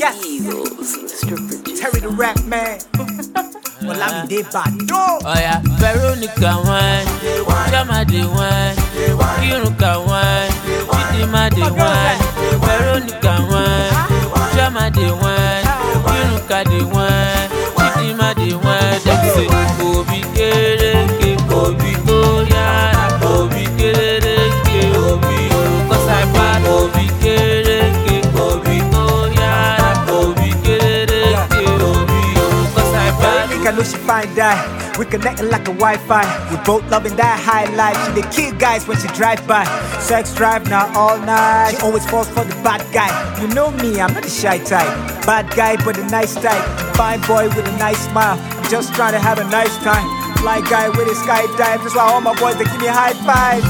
Yes, Eagles, Mr. Producer. Terry the rap man. Well, I'm in bad. No. Oh yeah, Veronica one, Chama the one, Kiruka one, Chidima the one, Veronica one, Chama the one, Kiruka the one, Chidima the one. Them say Obi Kereke, Obi Koya, Obi Kereke, Obi Cause I bad Obi Kereke, Obi Koya, Obi Kereke, Obi Cause I bad. I know she fine die. We connecting like a Wi-Fi. We both loving that high life. She the kill guys when she drive by. Sex drive now all night. She always falls for the bad guy. You know me, I'm not the shy type. Bad guy but a nice type. Fine boy with a nice smile. I'm just trying to have a nice time. Fly guy with a skydive. That's why all my boys they give me a high five.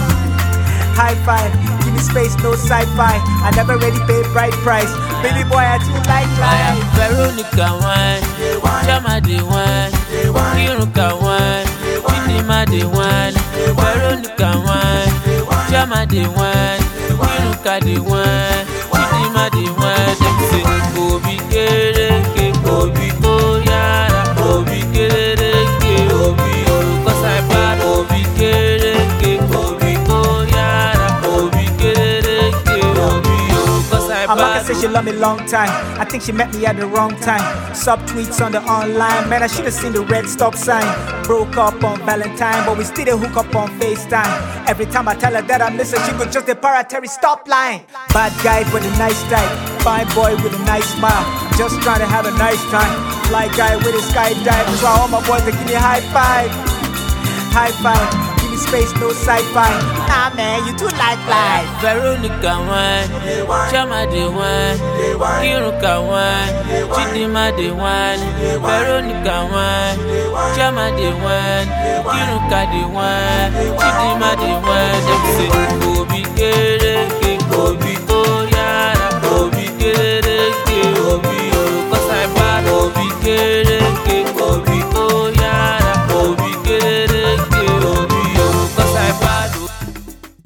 High five. Give me space, no sci-fi. I never really pay bright price. Baby boy, I do like life. Veronica one, Chama the one, Kiruka one, Chidima the one, Veronica one, Chama the one, Kiruka the one, Chidima the one. Them say Obi Kereke, Obi Koya, Obi Kereke, Obi Cause I bad Obi Kereke, Obi Koya, Obi Kereke, Obi Cause I bad. Amaka said she love me long time. I think she met me at the wrong time. Sub tweets on the online. Man, I should have seen the red stop sign. Broke up on Valentine, but we still a hook up on FaceTime. Every time I tell her that I miss her, she could just a paratory stop line. Bad guy with a nice type. Fine boy with a nice smile. Just trying to have a nice time. Fly guy with a skydive. That's why all my boys they give me a high five. High five. Space, no sci-fi. Nah, man, you too like life. Veronica one, Chama the one, Kiruka one, Chidima the one, Veronica one, Chama the one, Kiruka the one, Chidima the one. Them say Obi Kereke.